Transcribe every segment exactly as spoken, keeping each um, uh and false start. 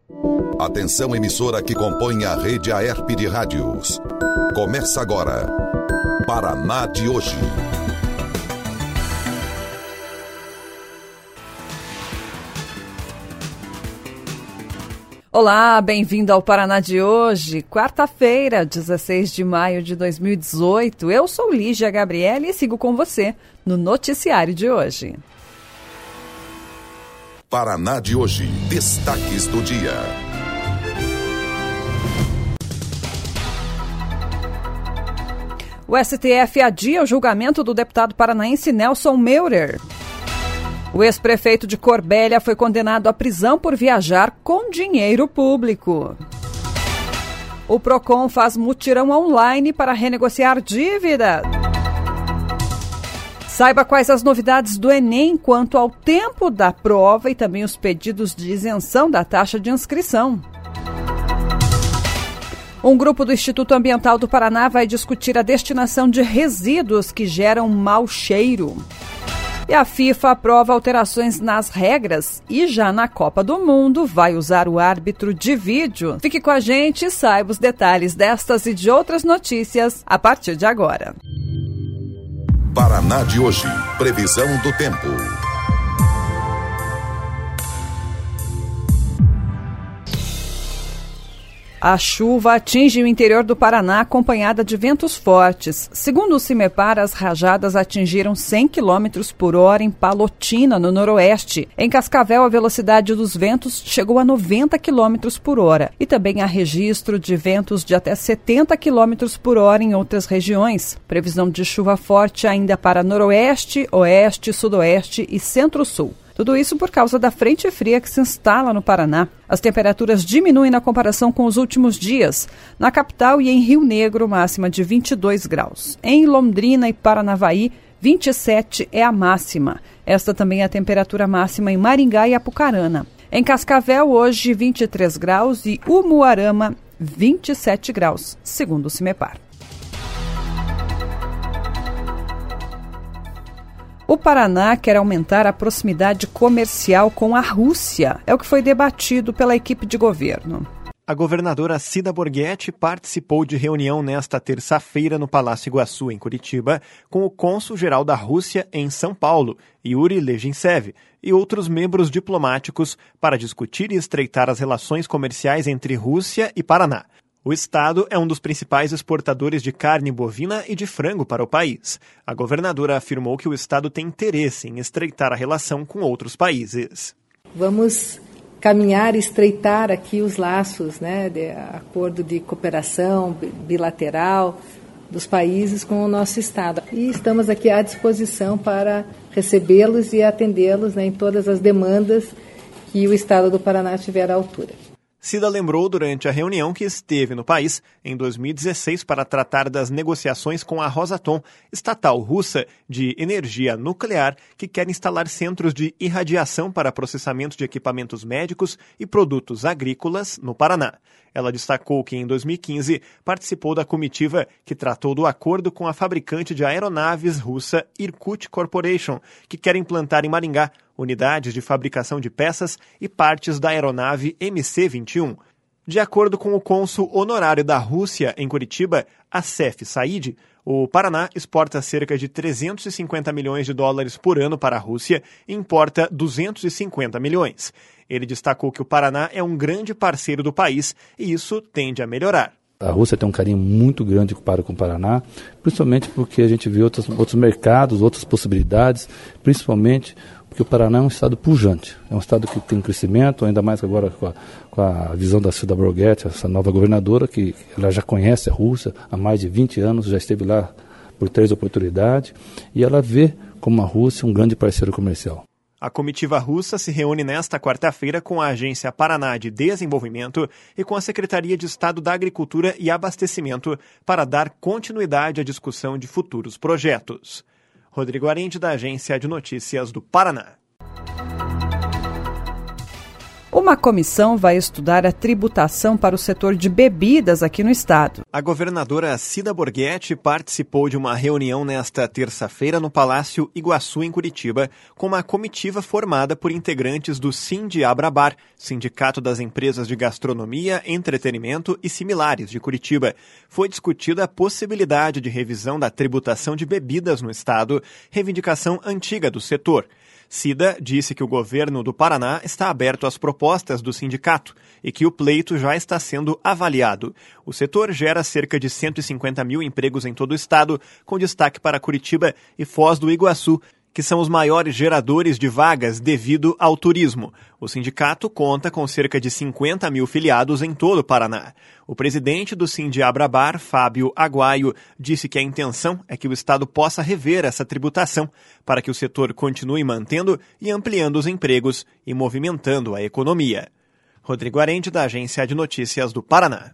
Atenção, emissora que compõe a rede Aerp de rádios. Começa agora, Paraná de hoje. Olá, bem-vindo ao Paraná de hoje, quarta-feira, dezesseis de maio de dois mil e dezoito. Eu sou Lígia Gabriele e sigo com você no noticiário de hoje. Paraná de hoje, destaques do dia. O S T F adia o julgamento do deputado paranaense Nelson Meurer. O ex-prefeito de Corbélia foi condenado à prisão por viajar com dinheiro público. O Procon faz mutirão online para renegociar dívida. Saiba quais as novidades do Enem quanto ao tempo da prova e também os pedidos de isenção da taxa de inscrição. Um grupo do Instituto Ambiental do Paraná vai discutir a destinação de resíduos que geram mau cheiro. E a FIFA aprova alterações nas regras e já na Copa do Mundo vai usar o árbitro de vídeo. Fique com a gente e saiba os detalhes destas e de outras notícias a partir de agora. Paraná de hoje, previsão do tempo. A chuva atinge o interior do Paraná acompanhada de ventos fortes. Segundo o CIMEPAR, as rajadas atingiram cem quilômetros por hora em Palotina, no noroeste. Em Cascavel, a velocidade dos ventos chegou a noventa quilômetros por hora. E também há registro de ventos de até setenta quilômetros por hora em outras regiões. Previsão de chuva forte ainda para noroeste, oeste, sudoeste e centro-sul. Tudo isso por causa da frente fria que se instala no Paraná. As temperaturas diminuem na comparação com os últimos dias. Na capital e em Rio Negro, máxima de vinte e dois graus. Em Londrina e Paranavaí, vinte e sete é a máxima. Esta também é a temperatura máxima em Maringá e Apucarana. Em Cascavel, hoje, vinte e três graus e Umuarama, vinte e sete graus, segundo o CIMEPAR. O Paraná quer aumentar a proximidade comercial com a Rússia. É o que foi debatido pela equipe de governo. A governadora Cida Borghetti participou de reunião nesta terça-feira no Palácio Iguaçu, em Curitiba, com o cônsul-geral da Rússia em São Paulo, Yuri Legintsev, e outros membros diplomáticos para discutir e estreitar as relações comerciais entre Rússia e Paraná. O estado é um dos principais exportadores de carne bovina e de frango para o país. A governadora afirmou que o estado tem interesse em estreitar a relação com outros países. Vamos caminhar e estreitar aqui os laços, né, de acordo de cooperação bilateral dos países com o nosso estado. E estamos aqui à disposição para recebê-los e atendê-los, né, em todas as demandas que o estado do Paraná tiver à altura. Cida lembrou durante a reunião que esteve no país em dois mil e dezesseis para tratar das negociações com a Rosatom, estatal russa de energia nuclear, que quer instalar centros de irradiação para processamento de equipamentos médicos e produtos agrícolas no Paraná. Ela destacou que em dois mil e quinze participou da comitiva que tratou do acordo com a fabricante de aeronaves russa Irkut Corporation, que quer implantar em Maringá unidades de fabricação de peças e partes da aeronave M C vinte e um. De acordo com o cônsul honorário da Rússia em Curitiba, Assef Said, o Paraná exporta cerca de trezentos e cinquenta milhões de dólares por ano para a Rússia e importa duzentos e cinquenta milhões. Ele destacou que o Paraná é um grande parceiro do país e isso tende a melhorar. A Rússia tem um carinho muito grande para com o Paraná, principalmente porque a gente vê outros, outros mercados, outras possibilidades, principalmente porque o Paraná é um estado pujante, é um estado que tem crescimento, ainda mais agora com a, com a visão da Cida Borghetti, essa nova governadora, que ela já conhece a Rússia há mais de vinte anos, já esteve lá por três oportunidades, e ela vê como a Rússia um grande parceiro comercial. A comitiva russa se reúne nesta quarta-feira com a Agência Paraná de Desenvolvimento e com a Secretaria de Estado da Agricultura e Abastecimento para dar continuidade à discussão de futuros projetos. Rodrigo Arende, da Agência de Notícias do Paraná. O Uma comissão vai estudar a tributação para o setor de bebidas aqui no estado. A governadora Cida Borghetti participou de uma reunião nesta terça-feira no Palácio Iguaçu, em Curitiba, com uma comitiva formada por integrantes do Sindiabrabar, Sindicato das Empresas de Gastronomia, Entretenimento e Similares de Curitiba. Foi discutida a possibilidade de revisão da tributação de bebidas no estado, reivindicação antiga do setor. Cida disse que o governo do Paraná está aberto às propostas do sindicato e que o pleito já está sendo avaliado. O setor gera cerca de cento e cinquenta mil empregos em todo o estado, com destaque para Curitiba e Foz do Iguaçu, que são os maiores geradores de vagas devido ao turismo. O sindicato conta com cerca de cinquenta mil filiados em todo o Paraná. O presidente do Sindiabrabar, Fábio Aguaio, disse que a intenção é que o estado possa rever essa tributação para que o setor continue mantendo e ampliando os empregos e movimentando a economia. Rodrigo Arende, da Agência de Notícias do Paraná.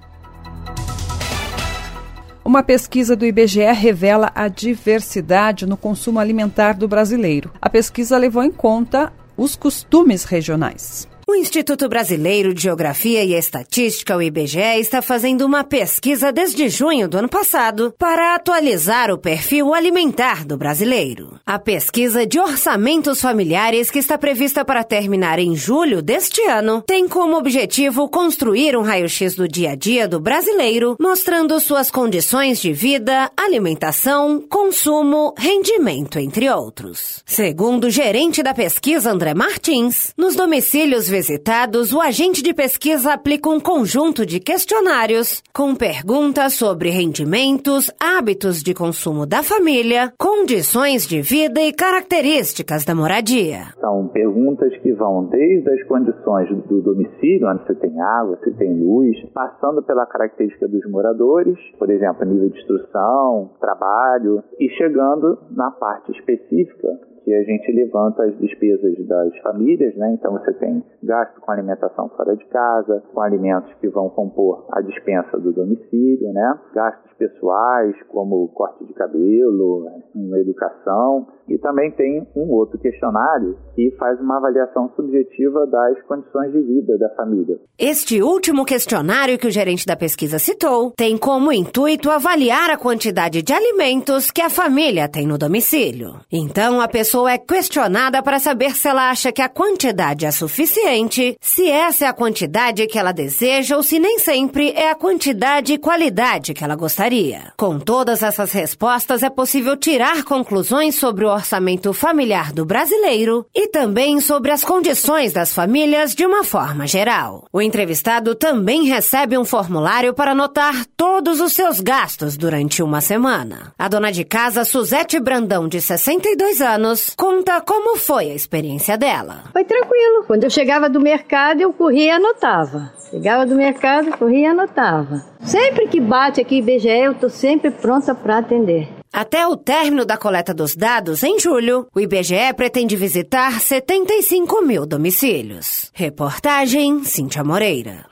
Uma pesquisa do I B G E revela a diversidade no consumo alimentar do brasileiro. A pesquisa levou em conta os costumes regionais. O Instituto Brasileiro de Geografia e Estatística, o I B G E, está fazendo uma pesquisa desde junho do ano passado para atualizar o perfil alimentar do brasileiro. A pesquisa de orçamentos familiares, que está prevista para terminar em julho deste ano, tem como objetivo construir um raio-x do dia a dia do brasileiro, mostrando suas condições de vida, alimentação, consumo, rendimento, entre outros. Segundo o gerente da pesquisa, André Martins, nos domicílios visitados, o agente de pesquisa aplica um conjunto de questionários com perguntas sobre rendimentos, hábitos de consumo da família, condições de vida e características da moradia. São perguntas que vão desde as condições do domicílio, onde se tem água, se tem luz, passando pela característica dos moradores, por exemplo, nível de instrução, trabalho, e chegando na parte específica, que a gente levanta as despesas das famílias, né? Então você tem gasto com alimentação fora de casa, com alimentos que vão compor a despensa do domicílio, né? Gastos pessoais, como corte de cabelo, educação, e também tem um outro questionário que faz uma avaliação subjetiva das condições de vida da família. Este último questionário que o gerente da pesquisa citou tem como intuito avaliar a quantidade de alimentos que a família tem no domicílio. Então a pessoa A pessoa é questionada para saber se ela acha que a quantidade é suficiente, se essa é a quantidade que ela deseja ou se nem sempre é a quantidade e qualidade que ela gostaria. Com todas essas respostas, é possível tirar conclusões sobre o orçamento familiar do brasileiro e também sobre as condições das famílias de uma forma geral. O entrevistado também recebe um formulário para anotar todos os seus gastos durante uma semana. A dona de casa, Suzete Brandão, de sessenta e dois anos, conta como foi a experiência dela. Foi tranquilo. Quando eu chegava do mercado, eu corria e anotava. Chegava do mercado, corria e anotava. Sempre que bate aqui I B G E, eu estou sempre pronta para atender. Até o término da coleta dos dados, em julho, o I B G E pretende visitar setenta e cinco mil domicílios. Reportagem Cíntia Moreira.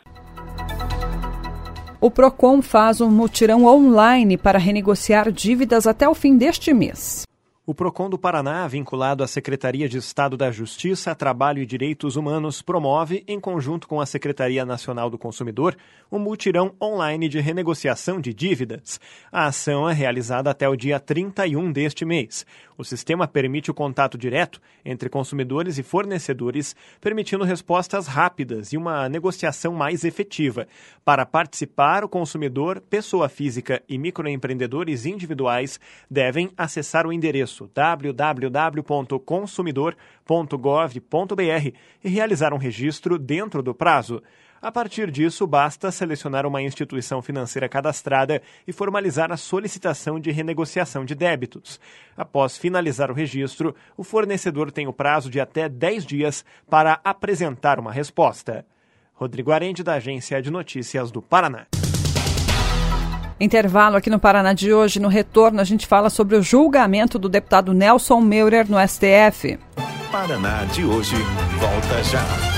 O Procon faz um mutirão online para renegociar dívidas até o fim deste mês. O Procon do Paraná, vinculado à Secretaria de Estado da Justiça, Trabalho e Direitos Humanos, promove, em conjunto com a Secretaria Nacional do Consumidor, um mutirão online de renegociação de dívidas. A ação é realizada até o dia trinta e um deste mês. O sistema permite o contato direto entre consumidores e fornecedores, permitindo respostas rápidas e uma negociação mais efetiva. Para participar, o consumidor, pessoa física e microempreendedores individuais devem acessar o endereço w w w ponto consumidor ponto gov ponto b r e realizar um registro dentro do prazo. A partir disso, basta selecionar uma instituição financeira cadastrada e formalizar a solicitação de renegociação de débitos. Após finalizar o registro, o fornecedor tem o prazo de até dez dias para apresentar uma resposta. Rodrigo Arende, da Agência de Notícias do Paraná. Intervalo aqui no Paraná de hoje. No retorno, a gente fala sobre o julgamento do deputado Nelson Meurer no S T F. Paraná de hoje volta já.